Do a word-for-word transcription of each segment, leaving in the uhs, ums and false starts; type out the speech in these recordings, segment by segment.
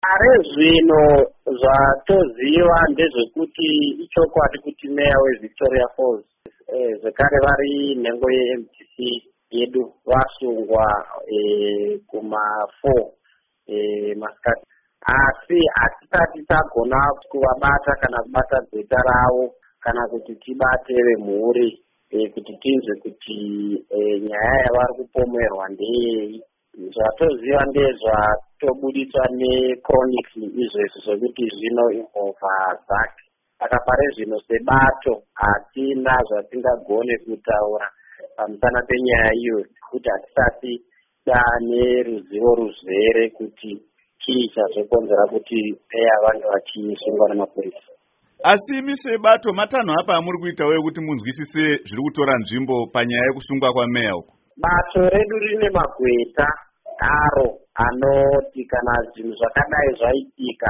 Are zvino zvatoziva ndezvekuti ichokwadi kuti meya weVictoria Falls eh, zvekare vari nhengo ye-M D C yedu vasungwa eh, kuma four eh, masikati. Asi hatisati tagona kuvabata kana kubata dzeta ravo kana kuti tibate vemhuri eh, kuti tinzwe kuti eh, nyaya yavari kupomerwa ndeyei. Zvatoziva ndezvatobuditswa neChronics izvezvi zvekuti zvino involva zake. Saka pare zvino sebato hatina zvatingagone kutaura pamusana penyaya iyo kuti hatisati dane ruzivo ruzere kuti chii chazokonzera kuti meya vange vachisungwa namapurisa. Asi imi sebato matanho apa amuri kuita weyo kuti munzwisise zviri kutora nzvimbo panyaya yekusungwa kwameya uku? Bato redu rine magweta aro anoti kana zvinhu zvakadai zvaitika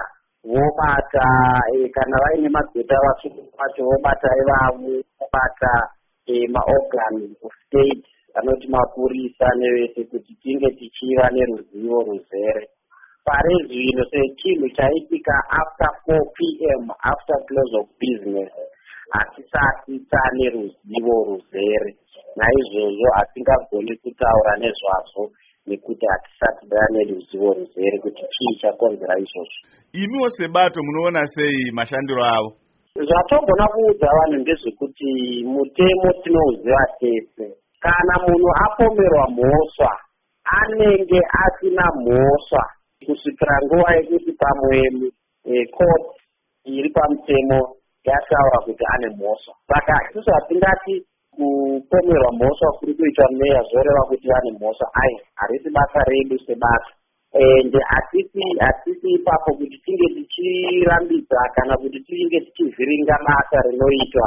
vobata e, kana vaine magweta vasungu vacho vobata ivavo vobata e, maorgan of state anoti mapurisa nevese kuti tinge tichiva neruzivo ruzere. Pare zvino sechinhu chaitika after four p m after close of business hatisati tane ruzivo ruzere. Naizvozvo hatingagoni kutaura nezvazvo nekuti hatisati tane ruzivo ruzere kuti chii chakonzera izvozvo. Imiwo sebato munoona sei mashandiro avo? Zvatogona kuudza vanhu ndezvekuti mutemo tinouziva tese. Kana munhu apomerwa mhosva anenge asina mhosva kusvikira nguva yekuti pamwe e, court iri pamutemo yataura kuti ane mhosva. Saka isusu hatingati kupomerwa mhosva kuri kuitwa meya zvoreva kuti vane mhosva. Ai, harisi basa redu sebato. Ende hatisi hatisi ipapo kuti tinge tichirambidza kana kuti tinge tichivhiringa basa rinoitwa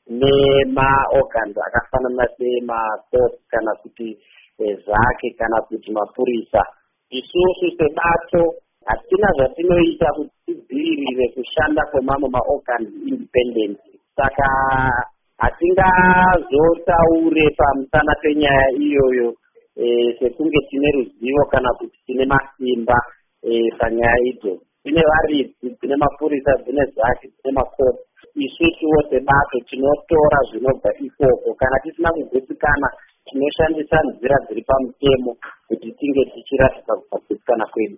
nemaorgans akafanana semacourt kana kuti e, zake kana kuti mapurisa. Isusu sebato hatina zvatinoita kuti tidzivirire kushanda kwemamwe maorgans independent. Saka hatingazotaure pamusana penyaya iyoyo e, sekunge tine ruzivo kana kuti tine masimba e, panyaya idzo. Tine varidzi, tine mapurisa, dzine zake, tine makoti. Isusuwo sebato tinotora zvinobva ikoko. Kana tisina kugutsikana tinoshandisa nzira dziri pamutemo kuti tinge tichiratidza kugutsikana kwedu.